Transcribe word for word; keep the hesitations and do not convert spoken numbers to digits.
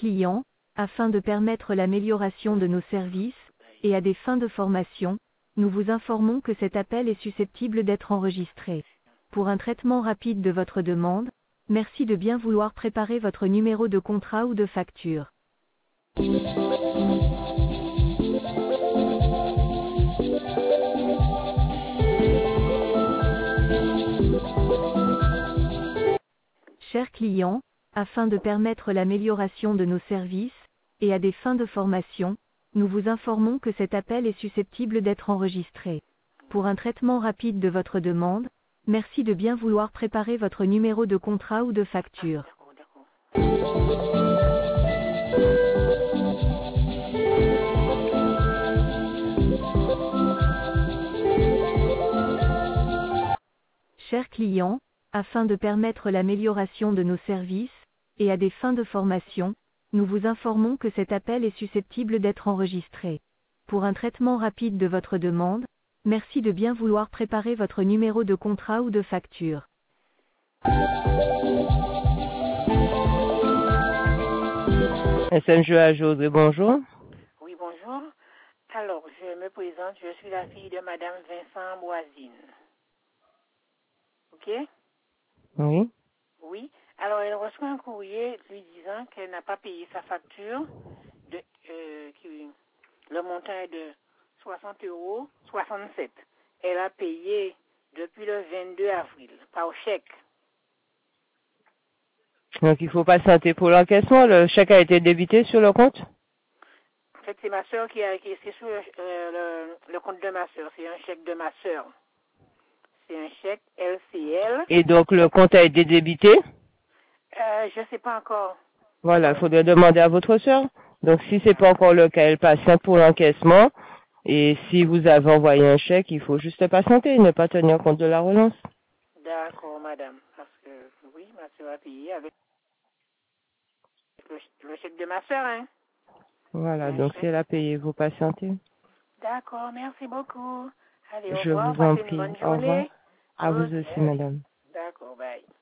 client, afin de permettre l'amélioration de nos services, et à des fins de formation, nous vous informons que cet appel est susceptible d'être enregistré. Pour un traitement rapide de votre demande, merci de bien vouloir préparer votre numéro de contrat ou de facture. Chers clients, afin de permettre l'amélioration de nos services, et à des fins de formation, nous vous informons que cet appel est susceptible d'être enregistré. Pour un traitement rapide de votre demande, merci de bien vouloir préparer votre numéro de contrat ou de facture. Chers clients, afin de permettre l'amélioration de nos services, et à des fins de formation, nous vous informons que cet appel est susceptible d'être enregistré. Pour un traitement rapide de votre demande, merci de bien vouloir préparer votre numéro de contrat ou de facture. S M G A José, bonjour. Oui, bonjour. Alors, je me présente, je suis la fille de Madame Vincent Boisine. OK? Oui. Oui. Alors, elle reçoit un courrier lui disant qu'elle n'a pas payé sa facture, de, euh, qui, le montant est de soixante euros soixante-sept. Elle a payé depuis le vingt-deux avril, par chèque. Donc il faut patienter pour l'encaissement. Le chèque a été débité sur le compte? En fait, c'est ma soeur qui a encaissé sur le, euh, le, le compte de ma soeur. C'est un chèque de ma soeur. C'est un chèque L C L. Et donc le compte a été débité? Euh, je ne sais pas encore. Voilà, il faudrait demander à votre soeur. Donc si c'est pas encore le cas, elle patiente pour l'encaissement. Et si vous avez envoyé un chèque, il faut juste patienter, ne pas tenir compte de la relance. D'accord, madame. Parce que, oui, ma soeur a payé avec le, le chèque de ma soeur, hein. Voilà, Un donc chèque. si elle a payé, vous patientez. D'accord, merci beaucoup. Allez, au Je revoir, vous en passez une prie. bonne Au revoir. journée. À vous Ok. aussi, madame. D'accord, bye.